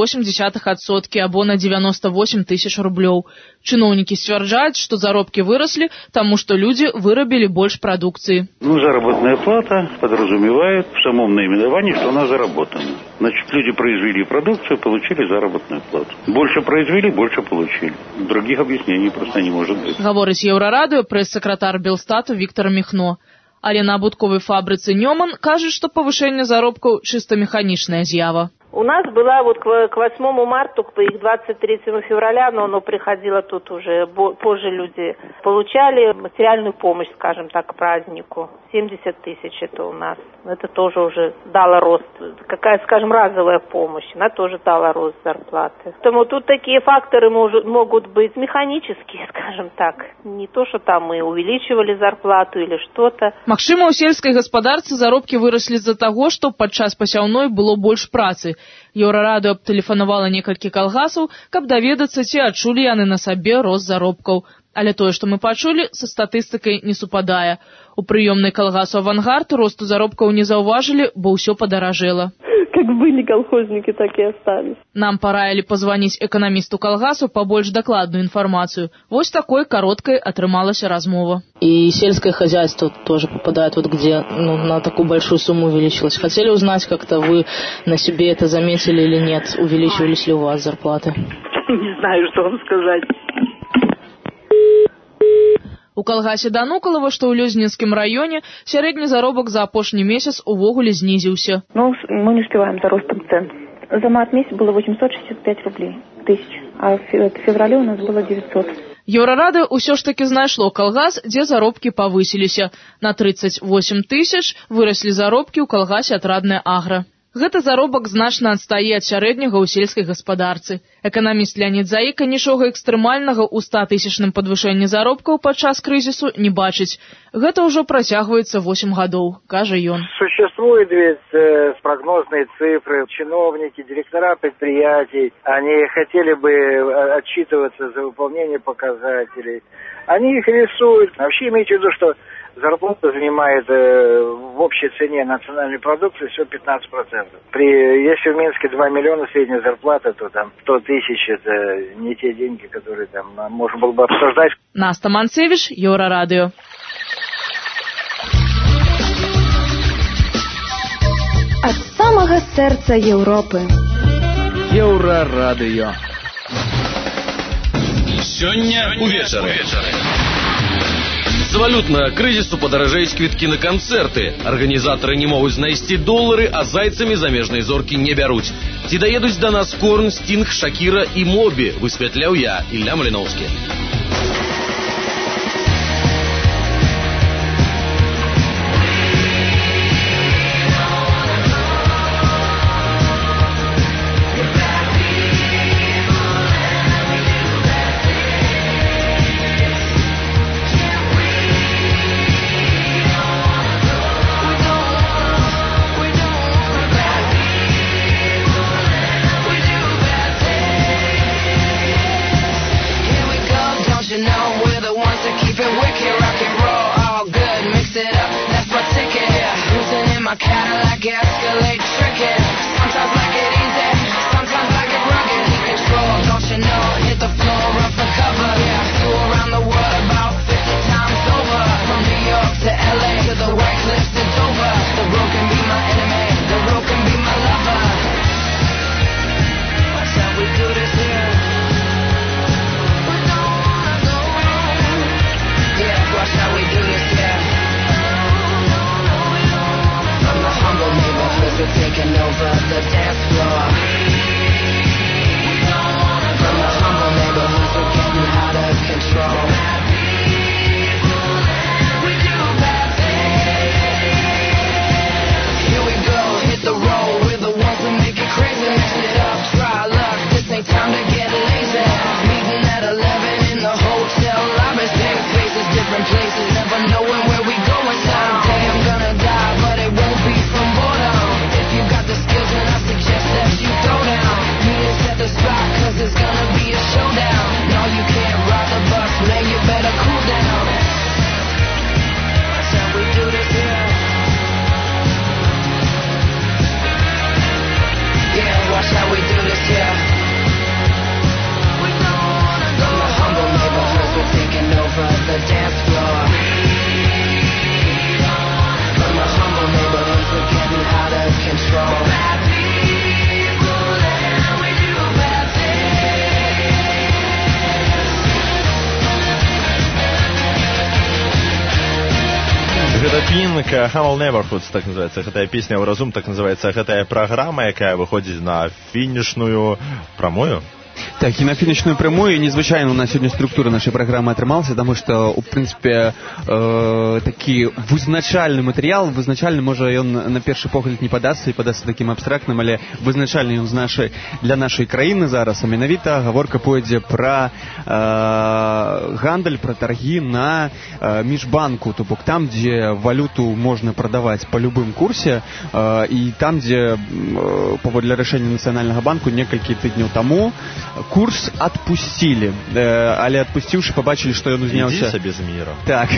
6,8% або на 98 000 рублёў. Чыноўнікі сцвярджаюць, што заробкі выраслі, таму што людзі вырабілі больш прадукцыі. Заработная плата подразумевает в самом наименовании, что она заработана. Значит, люди произвели продукцию, получили заработную плату. Больше произвели, больше получили. Других объяснений просто не может быть. Гаворыць Еўрарадыё прэс-сакратар Белстату Віктор Міхно. Але на абутковай фабрыцы Нёман кажуць, што павышэнне заробкаў чыста механічная з'ява. У нас была вот к 8 марта, и к 23 февраля, но оно приходило тут уже, позже люди получали материальную помощь, скажем так, к празднику. 70 000 это у нас. Это тоже уже дало рост. Какая, скажем, разовая помощь, она тоже дала рост зарплаты. Поэтому тут такие факторы могут быть механические, скажем так. Не то, что там мы увеличивали зарплату или что-то. Магчыма, у сельскай гаспадарцы заробкі выраслі з-за таго, што падчас пасяўной было больш працы. Еўрарадыё абтэлефанавала некалькі калгасаў, каб даведацца, ці адчулі яны на сабе рост заробкаў. Але тое, што мы пачулі, са статыстыкай не супадае. У прыёмнай калгасу «Авангард» росту заробкаў не заўважылі, бо ўсё падаражэла. Как были колхозники, так и остались. Нам пораили позвонить экономисту колгасу по больш докладную информацию. Вот такой короткой отрымалась размова. И сельское хозяйство тоже попадает вот где на такую большую сумму увеличилось. Хотели узнать, как-то вы на себе это заметили или нет? Увеличивались ли у вас зарплаты? Не знаю, что вам сказать. У калгасе Данукалова, што ў Лёзнінскім раёне, сярэдні заробак за апошні месяц увогуле знізіўся. Мы не успеваем за ростом цен. За март месяц было 865 рублей тысяч, а в феврале у нас было 900. Еўрарадыё ўсё ж такі знайшло калгас, дзе заробкі павысіліся. На 38 000 выраслі заробкі ў калгасе «Атрадная агра». Гэты заробак значна адстае ад сярэдняга ў сельскай гаспадарцы. Эканаміст Леонид Заіка нічога экстрэмальнага ў 100-тысячным падвышэнні заробкаў падчас крызісу не бачыць. Гэта ўжо працягваецца 8 гадоў, кажа ён. Существуют ведь прогнозные цифры. Чиновники, директора предприятий, они хотели бы отчитываться за выполнение показателей. Они их рисуют. Вообще имейте в виду, что Зарплата занимает в общей цене национальной продукции всего 15%. Если в Минске 2 миллиона средняя зарплата, то там 100 тысяч это не те деньги, которые там можно было бы обсуждать. Наста Манцевич, Еврорадио. От самого сердца Европы. Еврорадио. Сёння увечары. З валютнага крызісу падаражаюць квіткі на канцэрты. Арганізатары не могуць знайсці долары, а зайцамі замежнай зоркі не бяруць. Ці даедуць да нас Корн, Стінг, Шакіра і Мобі, высвятляў я, Ілля Маліноўскі. Humble Neighborhoods, так называется, гэтая песня «Разум», так называется, гэтая программа, якая выходит на финишную прамую. Так, і на фінішную прямую, незвычайна у нас сёння структура нашай праграмы атрымалася, таму што, у прынцыпе, такі вызначальны матэрыял, вызначальны, можа, ён на першы погляд не падасца і падасца такім абстрактным, але вызначальны ён для нашай краіны зараз, а менавіта гаворка пойдзе пра гандаль, пра таргі на міжбанку, то бок там, дзе валюту можна прадаваць па любым курсе, і там, дзе паводле рашэння Нацыянальнага банку некалькі тыдняў таму курс адпусцілі, але адпусціўшы пабачылі, што ён узняўся... Ідзі сабе з мірам. Так.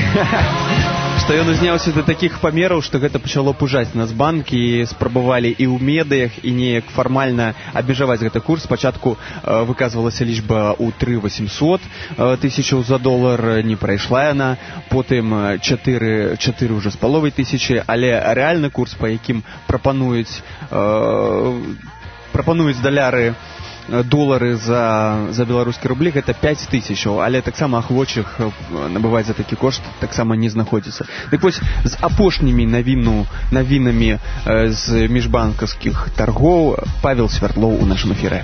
Што ён узняўся да такіх памераў, што гэта пачало пужаць Нацбанк, і спрабавалі і ў медыях, і неяк фармальна абмежаваць гэты курс. Спачатку выказвалася лічба ў 3 800 тысячаў за долар, не прайшла яна, потым 4 ўжо з паловай тысячы, але рэальны курс, па якім прапануюць даляры, долары за беларускі рублі, гэта 5 тысячаў, але таксама ахвочых набываць за такі кошт таксама не знаходзіцца. Дык вось, з апошнімі навінамі з міжбанкаўскіх таргоў Павел Свярдлоў у нашым эфіры.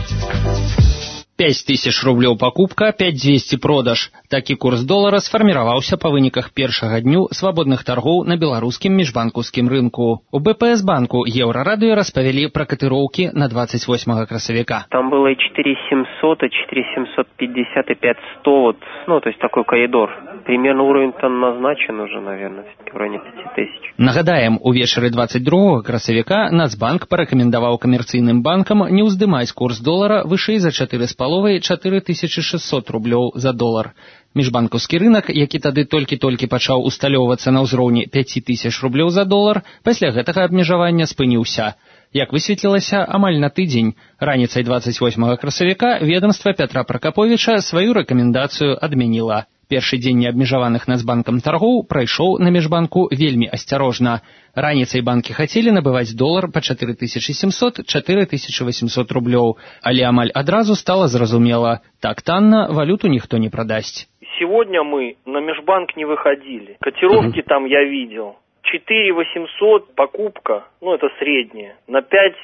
5000 рублёў пакупка, 5200 продаж. Такі курс долара сфарміраваўся па выніках першага дню свабодных таргоў на беларускім міжбанкаўскім рынку. У БПС банку Еўрарадыё распавялі пра катыроўкі на 28 красавіка. Там было и 4700, и 4750, и 5100, то есть такой коридор. Примерно уровень там назначен уже, наверное, в районе 5000. Нагадаем, увечары 22 красавіка Нацбанк парэкамендаваў камерцыйным банкам не ўздымаць курс долара вышэй за 4,5 паловай 4600 рублёў за долар. Міжбанкаўскі рынак, які тады толькі-толькі пачаў усталёўвацца на ўзроўні 5000 рублёў за долар, пасля гэтага абмежавання спыніўся. Як высветлілася, амаль на тыдзень, раніцай 28 красавіка, ведомства Пятра Пракаповіча сваю рэкамендацыю адмяніла. Першы дзень неабмежаваных Нацбанкам таргоў прайшоў на міжбанку вельмі асцярожна. Раніцай банкі хацелі набываць долар па 4700-4800 рублёў, але амаль адразу стала зразумела, так танна валюту ніхто не прадасць. Сегодня мы на межбанк не выходили. Котировки там я видел. 4800 покупка, это средняя, на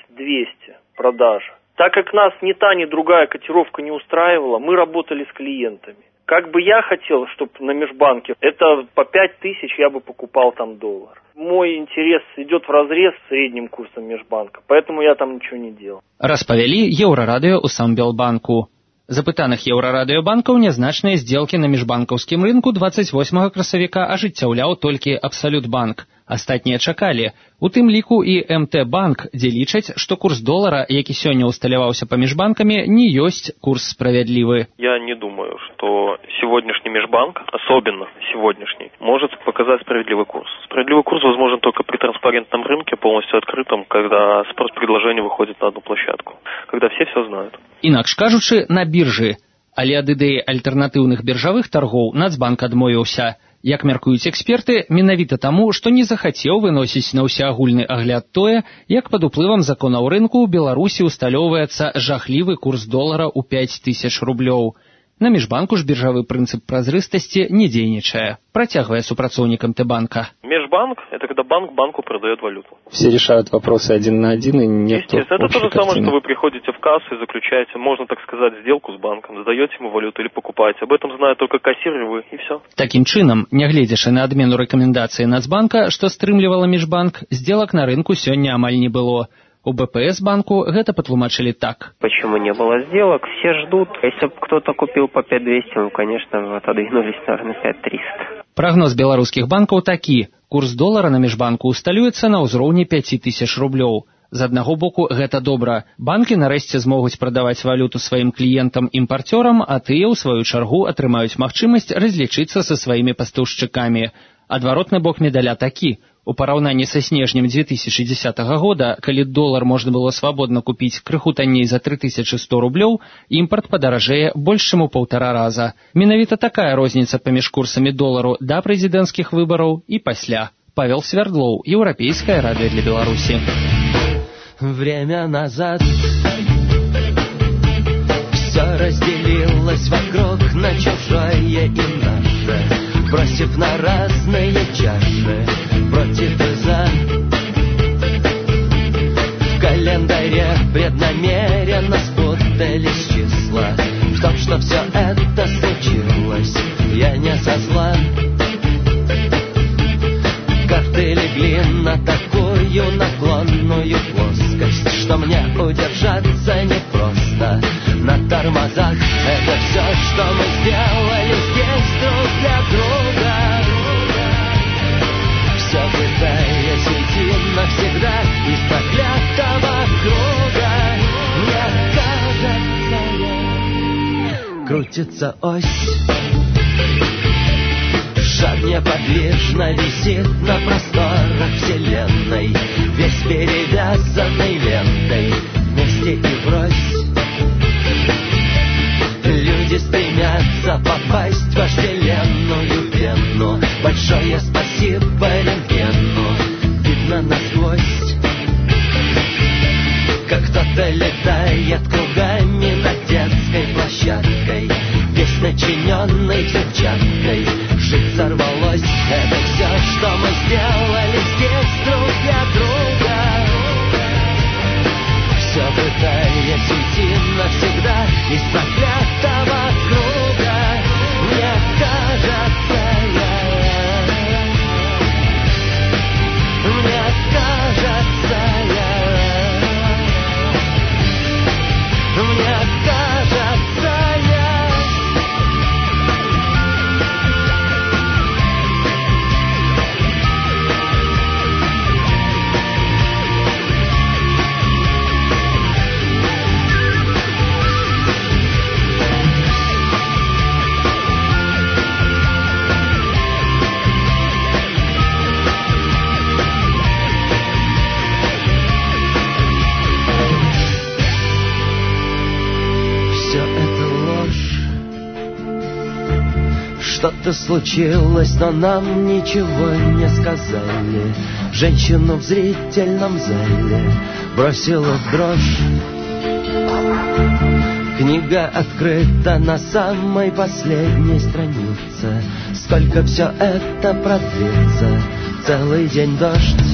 5200 продажа. Так как нас ни та, ни другая котировка не устраивала, мы работали с клиентами. Как бы я хотел, чтобы на межбанке, это по 5000 я бы покупал там доллар. Мой интерес идет вразрез с средним курсом межбанка, поэтому я там ничего не делал. Распавялі Еўрарадыё ў Самбелбанку. Запытаных Еўрарадыёбанкаў нязначныя здзелкі на міжбанкаўскім рынку 28 красавіка ажыццяўляў толькі Абсалютбанк. Астатнія чакалі, у тым ліку і МТ-банк, дзе лічаць, што курс долара, які сёння усталяваўся паміж банкамі, не ёсць курс справядлівы. Я не думаю, что сегодняшний межбанк, особенно сегодняшний, может показать справедливый курс. Справедливый курс возможен только при транспарентном рынке, полностью открытом, когда спрос-предложение выходит на одну площадку, когда все знают. Інакш кажучы, на біржы. Але ад ідэі альтэрнатыўных біржавых таргоў Нацбанк адмовіўся. Як мяркуюць эксперты, менавіта таму, што не захацеў выносіць на ўсеагульны агляд тое, як пад уплывам законаў рынку ў Беларусі усталёўваецца жахлівы курс долара ў 5000 рублёў. На міжбанку ж біржавы прынцып празрыстасці не дзейнічае, працягвае супрацоўнік МТ-банка. Межбанк – это когда банк банку продает валюту. Все решают вопросы один на один, и нет. Естественно, это то же самое, что вы приходите в кассу и заключаете, можно так сказать, сделку с банком, сдаете ему валюту или покупаете. Об этом знают только кассир и вы, и все. Таким чынам, нягледзячы на адмену рэкамендацыі Нацбанка, што стрымлівала міжбанк, сделак на рынку сёння амаль не было. У БПС-банку гэта патлумачылі так. Почему не было сделок? Все ждут. Если бы кто-то купил по 5200, конечно, отодвинулись, наверное, 5300. Прогноз беларускіх банкаў такі. Курс долара на міжбанку усталюецца на ўзроўні 5000 рублёў. З аднаго боку, гэта добра. Банкі нарэшце змогуць прадаваць валюту сваім кліентам-імпарцёрам, а тыя, ў сваю чаргу, атрымаюць магчымасць разлічыцца са сваімі пастаўшчыкамі. Адваротны бок медаля такі. У параўнанні са снежнем 2010 года, калі долар можна было свабодна купіць крыху танней за 3100 рублёў, імпарт падаражэе больш чым у 1,5 раза. Менавіта такая розніца паміж курсамі долару да прэзідэнцкіх выбараў і пасля. Павел Свердлоў, Еўрапейскае радыё для Беларусі. Время назад все разделилось вокруг на чужое и наше, бросив на разные чаши, против и за. В календаре преднамеренно спутались числа. В том, что все это случилось, я не со зла. Карты легли на такую наклонную плоскость, что мне удержаться непросто. На тормозах это все, что мы сделали здесь друг для друга. Все пытаясь уйти навсегда из проклятого круга. Мне кажется, крутится ось. Шар неподвижно висит на просторах вселенной, весь перевязанный лентой, вместе и врозь. Люди стремятся попасть в вожделенную пену. Большое спасибо рентгену, видно насквозь, как кто-то летает кругами над детской площадкой, весь начиненный взрывчаткой. Жить сорвалось, это все, что мы сделали что-то случилось, но нам ничего не сказали. Женщину в зрительном зале бросила в дрожь. Книга открыта на самой последней странице. Сколько все это продлится? Целый день дождь.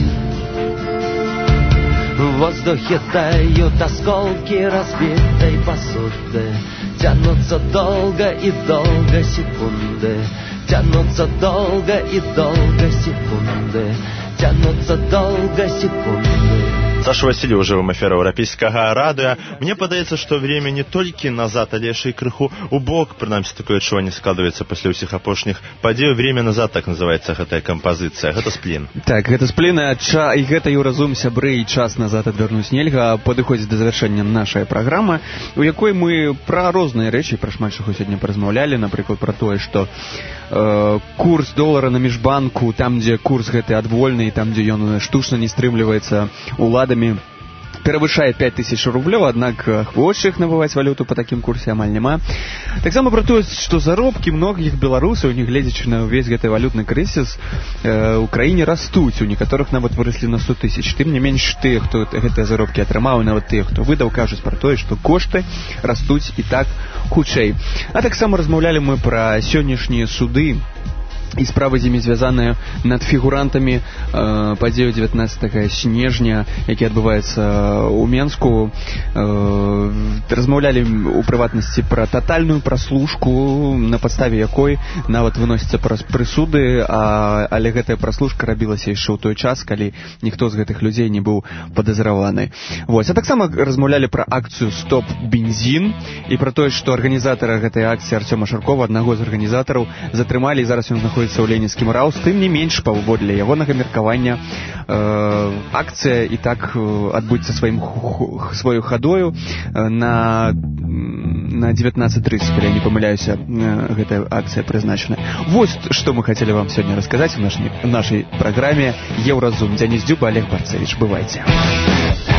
В воздухе тают осколки разбитой посуды. Тянутся долго и долго секунды. Тянутся долго и долго секунды. Тянутся долго секунды. Саша Васильев, жывым эфир Еўрапейскага радыё. Мне падаецца, што время не толькі назад, але яшчэ і крыху у бок, прынамсі такое адчуванне складваецца пасля ўсіх апошніх падзей. Время назад, так называецца гэтая кампазіцыя. Гэта сплін. Так, гэта сплін, і гэта Еўразум, сябры, і час назад адвярнуць нельга. Падыходзіць да завяршэння нашая праграма, у якой мы пра розныя рэчы, пра шмат чаго сёння паразмаўлялі, напрыклад, пра тое, што курс долара на міжбанку, там, дзе курс гэты адвольны, там, дзе ён штучна не стрымліваецца уладамі, перавышае 5000 рублёў, аднак хочах набываць валюту по такім курсе амаль няма. Таксама пра тое, што заробкі многіх беларусаў, не гледзячы на ўвесь гэты валютны крызіс, у краіне растуць, у некаторых нават выраслі на 100 000. Тым не менш, тыя, хто гэтыя заробкі атрымаў, нават тыя, хто выдаў, кажуць пра тое, што кошты растуць і так хутчэй. А таксама размаўлялі мы пра сённяшнія суды і справы з імі звязаныя над фігурантамі падзею 19 снежня, які адбываецца ў Менску. Размаўлялі у прыватнасці пра татальную праслушку, на падставе якой нават выносяцца прысуды, але гэтая праслушка рабілася яшчэ ў той час, калі ніхто з гэтых людзей не быў падазраваны. А таксама размаўлялі пра акцыю «Стоп бензін» і пра тое, што арганізатара гэтай акцыі Арцёма Шаркова, аднаго з арганізатараў, затрымалі, і зараз ён знаходзіцца у Ленінскім РАУ. Тым не менш, паводле ягонага меркавання, акцыя і так адбудзецца сваёй хадою на 19:30, калі я не памыляюся, гэтая акцыя прызначана. Вось што мы хацелі вам сёння расказаць у нашай праграме «Еўразум». Дзяніс Дзюба, Олег Барцевіч. Бывайце.